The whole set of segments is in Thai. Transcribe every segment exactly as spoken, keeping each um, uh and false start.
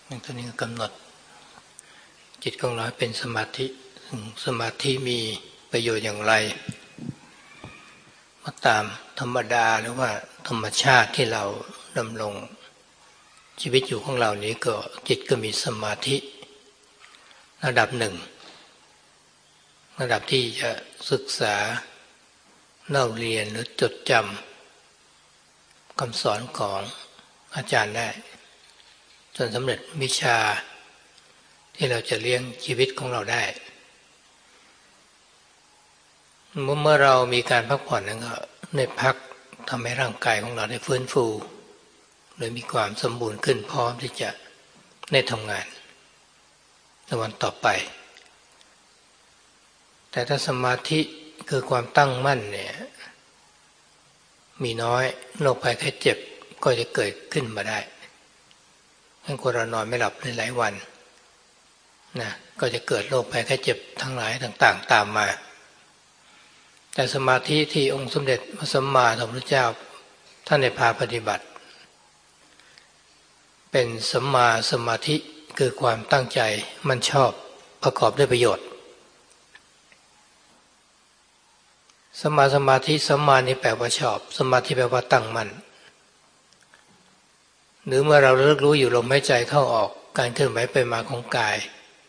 อย่างตัวนี้กำหนดจิตของเราเป็นสมาธิสมาธิมีประโยชน์อย่างไรมาตามธรรมดาหรือว่าธรรมชาติที่เราดำรงชีวิตอยู่ของเรานี้ก็จิตก็มีสมาธิระดับหนึ่งระดับที่จะศึกษาเล่าเรียนหรือจดจำคำสอนของอาจารย์ได้จนสำเร็จวิชาที่เราจะเลี้ยงชีวิตของเราได้เมื่อเรามีการพักผ่อนนั้นก็ได้พักทำให้ร่างกายของเราได้ฟื้นฟูโดยมีความสมบูรณ์ขึ้นพร้อมที่จะได้ทำงานในวันต่อไปแต่ถ้าสมาธิคือความตั้งมั่นเนี่ยมีน้อยโรคภัยไข้เจ็บก็จะเกิดขึ้นมาได้ถ้าคนเรานอนไม่หลับในหลายวันนะก็จะเกิดโรคภัยไข้เจ็บทั้งหลายต่างๆตามมาแต่สมาธิที่องค์สมเด็จพระสัมมาสัมพุทธเจ้าท่านได้พาปฏิบัติเป็นสัมมาสมาธิคือความตั้งใจมันชอบประกอบด้วยประโยชน์สัมมาสมาธิสัมมานี่แปลว่าชอบสมาธิแปลว่าตั้งมั่นหรือเมื่อเราเลิกรู้อยู่ลมหายใจเข้าออกการเคลื่อนไหวไปมาของกาย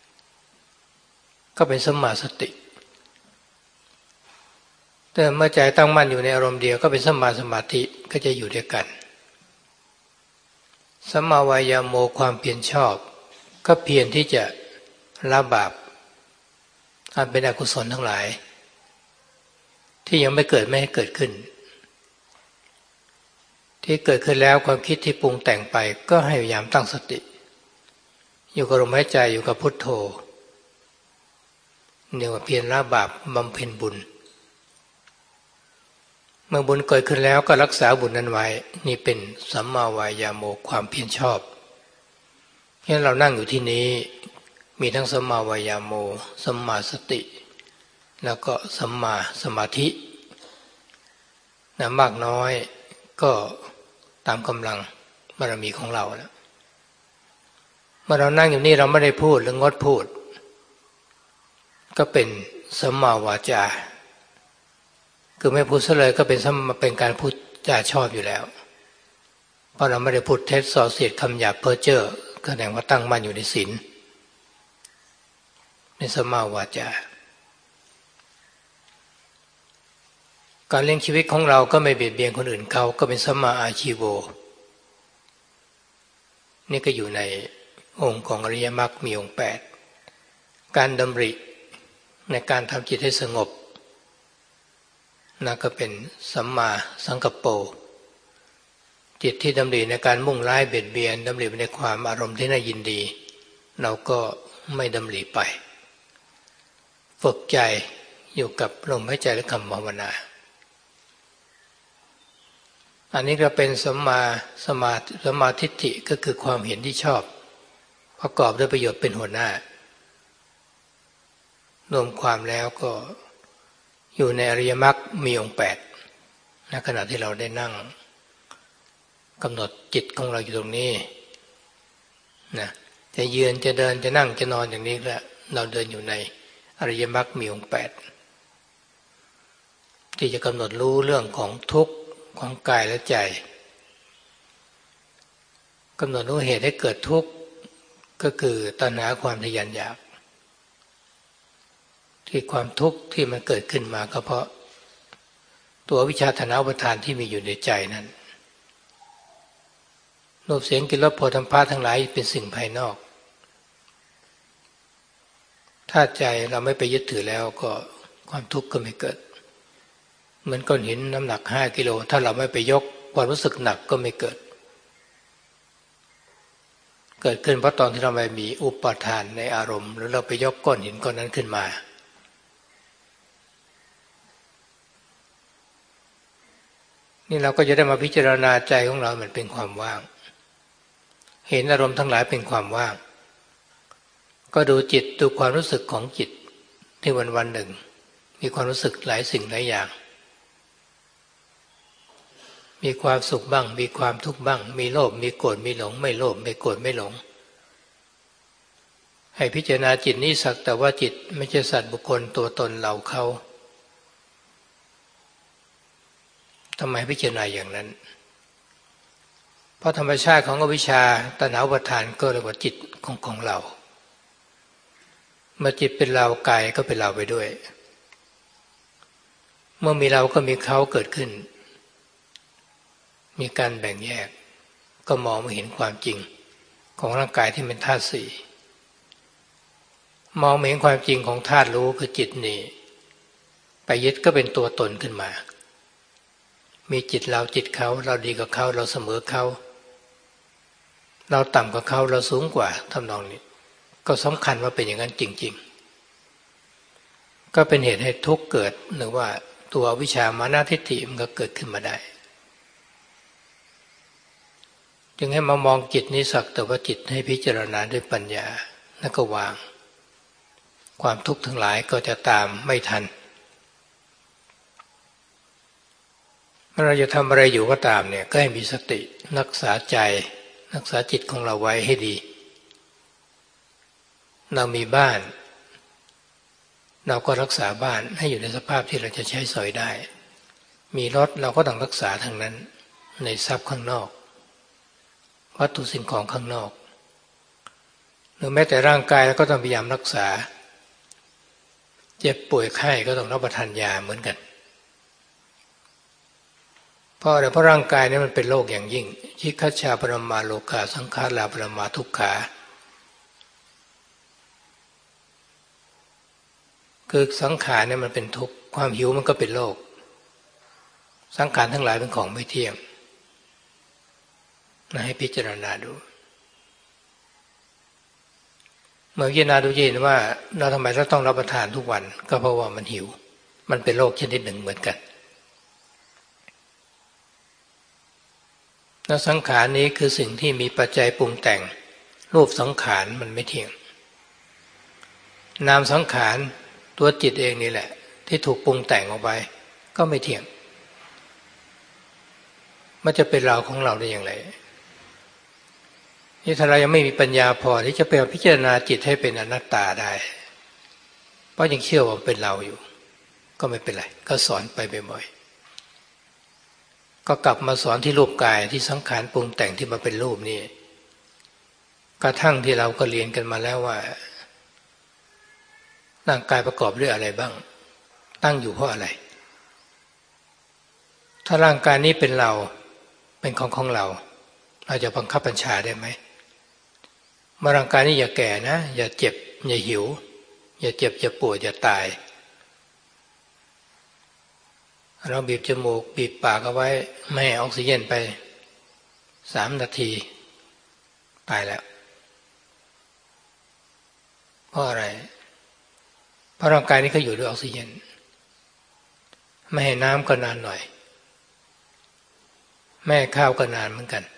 ก็เป็นสัมมาสติแต่เมื่อใจตั้งมั่นอยู่ในอารมณ์เดียวก็เป็นสัมมาสมาธิก็จะอยู่ด้วยกันสัมมาวายาโมความเพียรชอบก็เพียรที่จะละบาปอันเป็นอกุศลทั้งหลายที่ยังไม่เกิดไม่ให้เกิดขึ้นที่เกิดขึ้นแล้วความคิดที่ปรุงแต่งไปก็ให้พยายามตั้งสติอยู่กับลมหายใจอยู่กับพุทโธเรียกว่าเพียรละบาปบำเพ็ญบุญเมื่อบุญเกิดขึ้นแล้วก็รักษาบุญนั้นไว้นี่เป็นสัมมาวายาโมความเพียรชอบเพราะฉะนั้นเรานั่งอยู่ที่นี้มีทั้งสัมมาวายาโมสัมมาสติแล้วก็สัมมาสมาธินะมากน้อยก็ตามกำลังบารมีของเราแล้วเมื่อเรานั่งอยู่นี่เราไม่ได้พูดหรืองดพูดก็เป็นสัมมาวาจาคือไม่พูดซะเลยก็เป็นเป็นการพูดจาชอบอยู่แล้วเพราะเราไม่ได้พูดเท็จส่อเสียดคำหยาบเพ้อเจ้อแสดงว่าตั้งมั่นอยู่ในศีลในสัมมาวาจาการเลี้ยงชีวิตของเราก็ไม่เบียดเบียนคนอื่นเขาก็เป็นสัมมาอาชีโวนี่ก็อยู่ในองค์ของอริยมรรคมีองค์แปดการดำริในการทำจิตให้สงบนั่นก็เป็นสัมมาสังกัปโปจิตที่ดำริในการมุ่งร้ายเบียดเบียนดำริในความอารมณ์ที่น่ายินดีเราก็ไม่ดำริไปฝึกใจอยู่กับลมหายใจและคำภาวนาอันนี้ก็เป็นสัมมาสมาสัมมาทิฏฐิก็คือความเห็นที่ชอบประกอบด้วยประโยชน์เป็นหัวหน้ารวมความแล้วก็อยู่ในอริยมรรคมีองค์แปดในขณะที่เราได้นั่งกำหนดจิตของเราอยู่ตรงนี้นะจะยืนจะเดินจะนั่งจะนอนอย่างนี้แล้วเราเดินอยู่ในอริยมรรคมีองค์แปดที่จะกำหนดรู้เรื่องของทุกข์ของกายและใจกำหนดรู้เหตุให้เกิดทุกข์ก็คือตัณหาความทะยานอยากที่ความทุกข์ที่มันเกิดขึ้นมาก็เพราะตัววิชาทนาอุปทานที่มีอยู่ในใจนั้นรูปเสียงกลิ่นรสโผฏฐัพพะทั้งหลายเป็นสิ่งภายนอกถ้าใจเราไม่ไปยึดถือแล้วก็ความทุกข์ก็ไม่เกิดเหมือนก้อนหินน้ำหนักห้ากิโลถ้าเราไม่ไปยกความรู้สึกหนักก็ไม่เกิดเกิดขึ้นเพราะตอนที่เราไปมีอุปทานในอารมณ์หรือเราไปยกก้อนหินก้อนนั้นขึ้นมานี่เราก็จะได้มาพิจารณาใจของเรามันเป็นความว่างเห็นอารมณ์ทั้งหลายเป็นความว่างก็ดูจิตดูความรู้สึกของจิตที่วันวันหนึ่งมีความรู้สึกหลายสิ่งหลายอย่างมีความสุขบ้างมีความทุกข์บ้างมีโลภมีโกรธมีหลงไม่โลภไม่โกรธไม่หลงให้พิจารณาจิตนี้สักแต่ว่าจิตไม่ใช่สัตว์บุคคลตัวตนเราเขาทำไมพิจารณาอย่างนั้นเพราะธรรมชาติของอวิชชาตัณหาอุปาทานก็เรียกว่าจิตของของเราเมื่อจิตเป็นเรากายก็เป็นเราไปด้วยเมื่อมีเราก็มีเขาเกิดขึ้นมีการแบ่งแยกก็มองไม่เห็นความจริงของร่างกายที่เป็นธาตุสี่มองไม่เห็นความจริงของธาตุรู้คือจิตนี่ไปยึดก็เป็นตัวตนขึ้นมามีจิตเราจิตเขาเราดีกับเขาเราเสมอเขาเราต่ำกว่าเขาเราสูงกว่าทำนองนี้ก็สำคัญว่าเป็นอย่างนั้นจริงๆก็เป็นเหตุให้ทุกข์เกิดหรือว่าตัววิชามานะทิฏฐิมันก็เกิดขึ้นมาได้จึงให้มามองจิตนี้สักแต่ว่าจิตให้พิจารณาด้วยปัญญาแล้วก็วางความทุกข์ทั้งหลายก็จะตามไม่ทันเมื่อเราจะทำอะไรอยู่ก็ตามเนี่ยก็ให้มีสติรักษาใจรักษาจิตของเราไว้ให้ดีเรามีบ้านเราก็รักษาบ้านให้อยู่ในสภาพที่เราจะใช้สอยได้มีรถเราก็ต้องรักษาทางนั้นในทรัพย์ข้างนอกวัตถุสิ่งของข้างนอกหรือแม้แต่ร่างกายเราก็ต้องพยายามรักษาเจ็บป่วยไข้ก็ต้องรับประทานยาเหมือนกันเพราะอะไรเพราะร่างกายนี้มันเป็นโรคอย่างยิ่งชิคัชชาปรมาโลกาสังขาราปรมาทุกขาคือสังขารเนี่ยมันเป็นทุกข์ความหิวมันก็เป็นโรคสังขารทั้งหลายเป็นของไม่เที่ยงนะให้พิจารณาดูเมื่อพิจารณาดูจะเห็นว่าเราทำไมเราต้องรับประทานทุกวันก็เพราะว่ามันหิวมันเป็นโรคชนิดหนึ่งเหมือนกันแล้วสังขารนี้คือสิ่งที่มีปัจจัยปรุงแต่งรูปสังขารมันไม่เที่ยงนามสังขารตัวจิตเองนี่แหละที่ถูกปรุงแต่งออกไปก็ไม่เที่ยงมันจะเป็นเราของเราได้อย่างไรนี่ถ้าเรายังไม่มีปัญญาพอที่จะไปพิจารณาจิตให้เป็นอนัตตาได้เพราะยังเชื่อว่าเป็นเราอยู่ก็ไม่เป็นไรก็สอนไปบ่อยๆก็กลับมาสอนที่รูปกายที่สังขารปรุงแต่งที่มาเป็นรูปนี่กระทั่งที่เราก็เรียนกันมาแล้วว่าร่างกายประกอบด้วยอะไรบ้างตั้งอยู่เพราะอะไรถ้าร่างกายนี้เป็นเราเป็นของของเราเราจะบังคับบัญชาได้ไหมมาร่างกายนี้อย่าแก่นะอย่าเจ็บอย่าหิวอย่าเจ็บอย่าปวดอย่าตายเราบีบจมูกบีบปากเอาไว้ไม่ให้ออกซิเจนไปสามนาทีตายแล้วเพราะอะไรเพราะร่างกายนี้เขาอยู่ด้วยออกซิเจนไม่ให้น้ำก็นานหน่อยไม่ให้ข้าวก็นานเหมือนกัน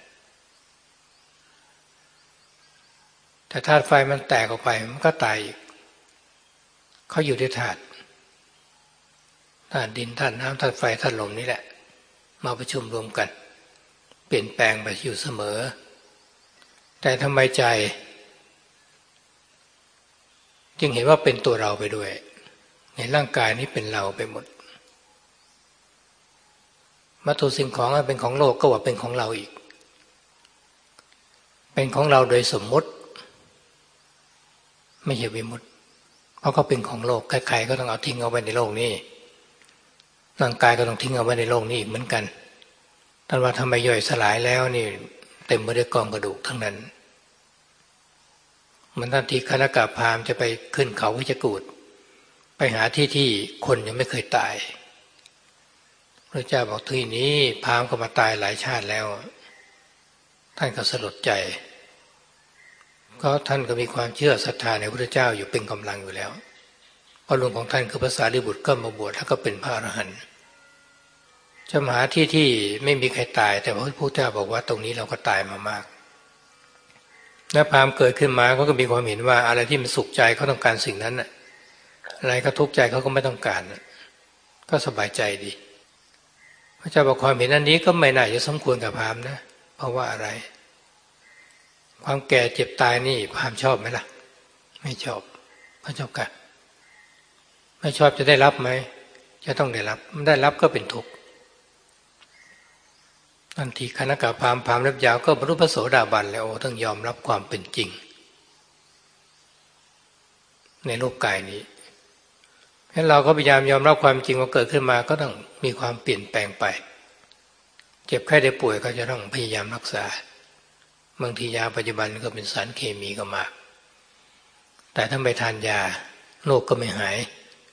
แต่ธาตุไฟมันแตกออกไปมันก็ตายอีกเขาอยู่ด้วยธาตุธาตุดินธาตุน้ำธาตุไฟธาตุลมนี่แหละมาประชุมรวมกันเปลี่ยนแปลงไปอยู่เสมอแต่ทำไมใจจึงเห็นว่าเป็นตัวเราไปด้วยในร่างกายนี้เป็นเราไปหมดวัตถุสิ่งของเป็นของโลกก็ว่าเป็นของเราอีกเป็นของเราโดยสมมติไม่ใช่วิมุตติเพราะเขาเป็นของโลกใครๆก็ต้องเอาทิ้งเอาไว้ในโลกนี้ร่างกายก็ต้องทิ้งเอาไว้ในโลกนี้อีกเหมือนกันท่านว่าทำไมย่อยสลายแล้วนี่เต็มไปด้วยกองกระดูกทั้งนั้นเหมือนท่านที่คณกะพราหมณ์จะไปขึ้นเขาวิจกูฏไปหาที่ที่คนยังไม่เคยตายพระเจ้าบอกที่นี้พราหมณ์ก็มาตายหลายชาติแล้วท่านก็สลดใจก็ท่านก็มีความเชื่อศรัทธาในพระเจ้าอยู่เป็นกำลังอยู่แล้วเพราะลุงของท่านคือพระสารีบุตรก็มาบวชแล้วก็เป็นพระอรหันต์จะมาหาที่ที่ไม่มีใครตายแต่พระพุทธเจ้าบอกว่าตรงนี้เราก็ตายมามากแล้วพราหมณ์เกิดขึ้นมาเขาก็มีความเห็นว่าอะไรที่มันสุขใจเขาต้องการสิ่งนั้นอะไรก็ทุกข์ใจเขาก็ไม่ต้องการก็สบายใจดีพระเจ้าบอกความเห็นอันนี้ก็ไม่น่าจะสมควรกับพราหมณ์นะเพราะว่าอะไรความแก่เจ็บตายนี่พราหมณ์ชอบไหมล่ะไม่ชอบพระเจ้าค่ะไม่ชอบจะได้รับไหมจะต้องได้รับไม่ได้รับก็เป็นทุกข์ทันทีคณกะพราหมณ์พราหมณ์เล็บยาวก็บรรลุพระโสดาบันแล้วต้องยอมรับความเป็นจริงในรูปกายนี้เพราะเราก็พยายามยอมรับความจริงว่าเกิดขึ้นมาก็ต้องมีความเปลี่ยนแปลงไปเจ็บไข้ได้ป่วยก็จะต้องพยายามรักษาบางทียาปัจจุบันก็เป็นสารเคมีก็มากแต่ถ้าไม่ทานยาโรคก็ไม่หาย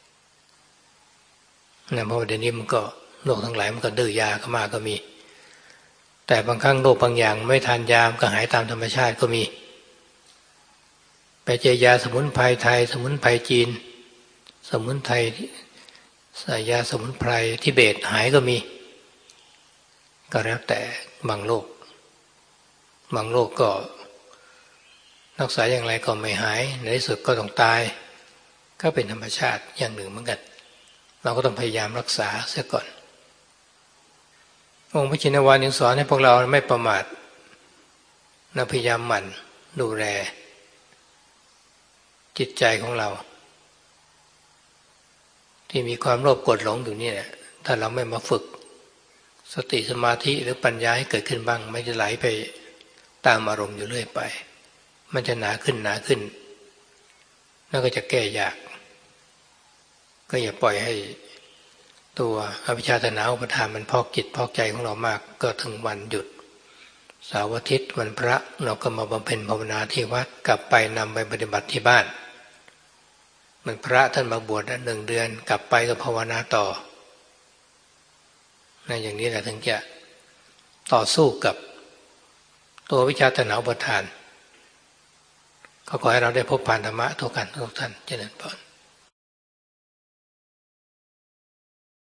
นะเพราะเดี๋ยวนี้มันก็โรคทั้งหลายมันก็ดื้อยาก็มากก็มีแต่บางครั้งโรคบางอย่างไม่ทานยามันก็หายตามธรรมชาติก็มีไปเจอยาสมุนไพรไทยสมุนไพรจีนสมุนไพรสายยาสมุนไพรทิเบตหายก็มีก็แล้วแต่บางโรคบางโรคก็รักษาอย่างไรก็ไม่หายในที่สุดก็ต้องตายก็เป็นธรรมชาติอย่างหนึ่งเหมือนกันเราก็ต้องพยายามรักษาเสียก่อนองค์พระชินวรยังสอนให้พวกเราไม่ประมาทนะพยายามหมั่นดูแลจิตใจของเราที่มีความโลภโกรธหลงอยู่นี่เนี่ยถ้าเราไม่มาฝึกสติสมาธิหรือปัญญาให้เกิดขึ้นบ้างไม่จะไหลไปตามอารมณ์อยู่เรื่อยไปมันจะหนาขึ้นหนาขึ้นแล้วก็จะแก้ยากก็อย่าปล่อยให้ตัวอวิชชาตัณหาอุปาทานมันพอกจิตพอกใจของเรามากก็ถึงวันหยุดเสาร์อาทิตย์วันพระเราก็มาบำเพ็ญภาวนาที่วัดกลับไปนำไปปฏิบัติที่บ้านเหมือนพระท่านมาบวชได้หนึ่งเดือนกลับไปก็ภาวนาต่อนั่นอย่างนี้แหละถึงจะต่อสู้กับตัววิชาตัณหาอุปาทานก็ขอให้เราได้พบผ่านธรรมะทุกกันทุกท่านเจริญพร